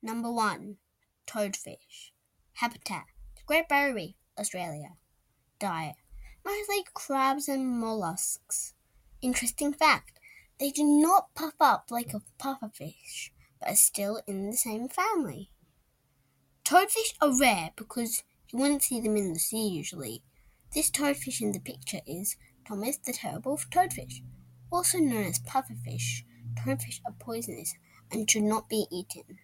Number 1. Toadfish. Habitat: the Great Barrier Reef, Australia. Diet: mostly crabs and mollusks. Interesting fact: they do not puff up like a pufferfish, but are still in the same family. Toadfish are rare because you wouldn't see them in the sea usually. This toadfish in the picture is Thomas the Terrible Toadfish, also known as pufferfish. Toadfish are poisonous and should not be eaten.